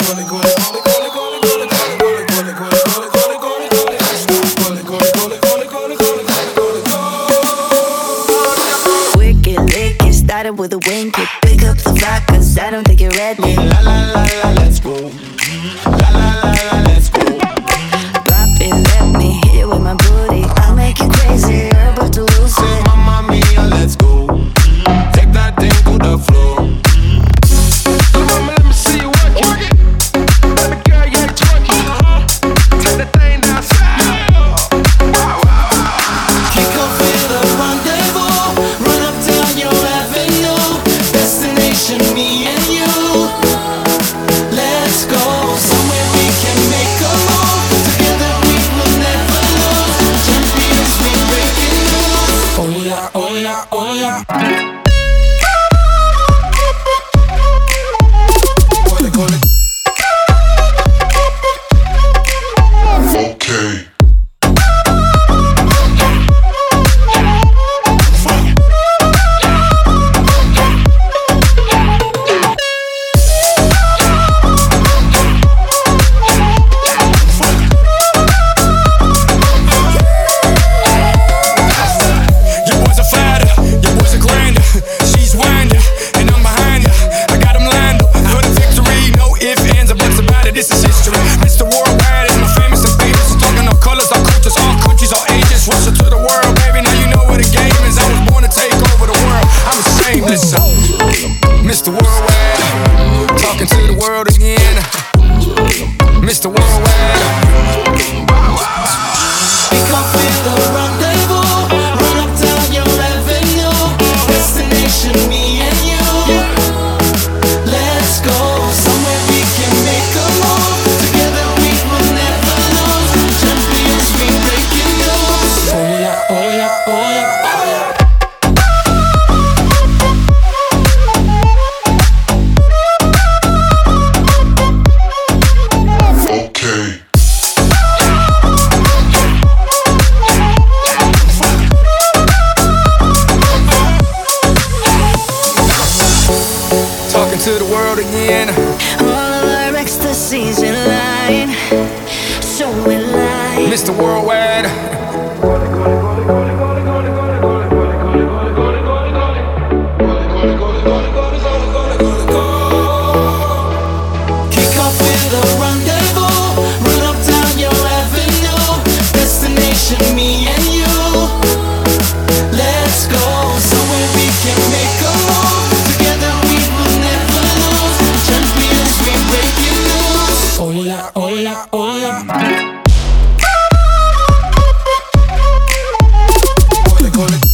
Wicked lick, it started with a wink. Pick up the vibe, cause I don't think you're ready. La la la la, let's go. La la la la, let's go. Drop it, let me hit you with my booty. I'll make you crazy, you're about to lose it. Mamma mia, let's go. Take that thing to the floor. So mama, let me see you work it. Baby girl, yeah, twerk it. Take that thing down south. Kick off with a rendezvous. Run up down your avenue. Destination, me and you. Let's go somewhere we can make a move. Together we will never lose. Champions, we breaking news. Oh yeah, oh yeah, oh yeah. Okay. This is history. Mr. Worldwide is my famous and famous. Talking all colors, all cultures, all countries, all ages. Russell to the world, baby. Now you know what the game is. I was born to take over the world. I'm the same. Listen, Mr. Worldwide, talking to the world again. Mr. Worldwide. Pick up with a rendezvous. Run up down your avenue. Destination, me and you. Let's go somewhere we can make a move. Together we will never lose. Champions, we breaking news. Oh yeah, oh yeah, oh yeah, oh yeah. Okay. Talking to the world again. All of our ecstasies in line, so in line. Mr. Worldwide. Kick off with a rendezvous. Run up down your avenue. Destination, me and you. Let's go somewhere we can make a move. Together we will never lose. Champions, we breaking news. Oh yeah, oh yeah, oh yeah. Call it.